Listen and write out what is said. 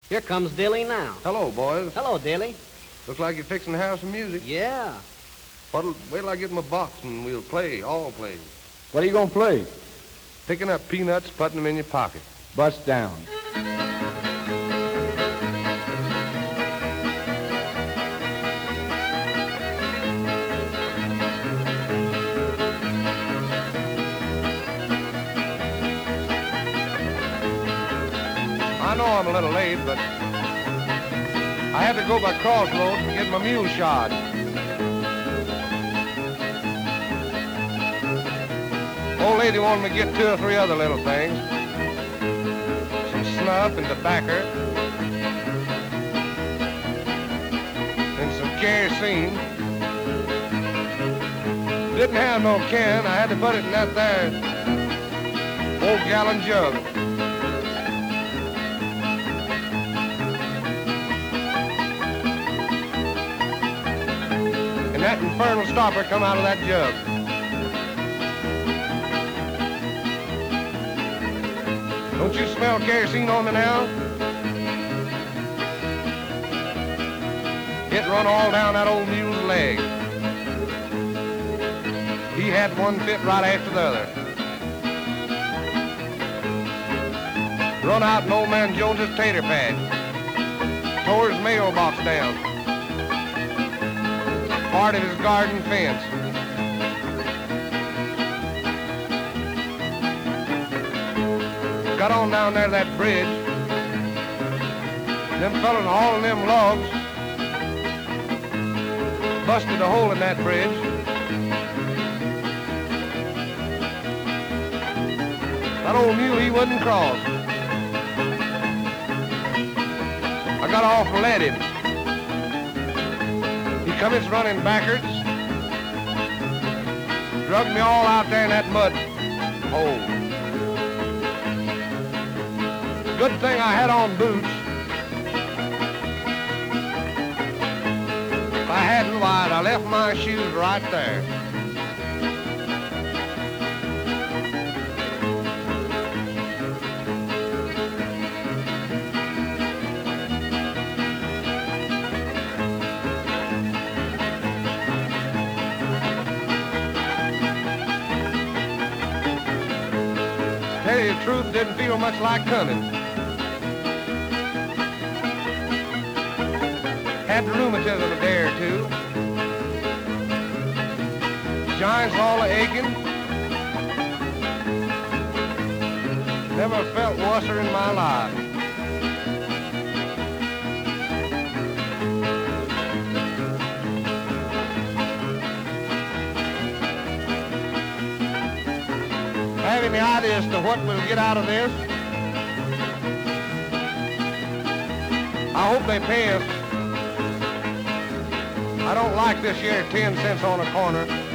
Here comes Dilly now. Hello, boys. Hello, Dilly. Looks like you're fixing to have some music. Yeah. Wait till I get my box and we'll play, all play. What are you gonna play? Picking up peanuts, putting them in your pocket. Bust down. I know I'm a little late, but I had to go by Crossroads to get my mule shod. Old lady wanted me to get 2 or 3 other little things. Some snuff and tobacco. And some kerosene. Didn't have no can. I had to put it in that there old gallon jug. And that infernal stopper come out of that jug. Don't you smell kerosene on me now? It run all down that old mule's leg. He had one fit right after the other. Run out in old man Jones's tater patch. Tore his mailbox down. Part of his garden fence. Got on down there to that bridge. Them fellas hauling them logs busted a hole in that bridge. That old mule, he wouldn't cross. I got off and let him. He come running backwards. Drugged me all out there in that mud hole. Good thing I had on boots. If I hadn't, why, I left my shoes right there. Tell you the truth, didn't feel much like coming. Had rheumatism a day or 2. Joints all aching. Never felt worser in my life. Have any idea as to what we'll get out of this? I hope they pay us. I don't like this here 10 cents on a corner.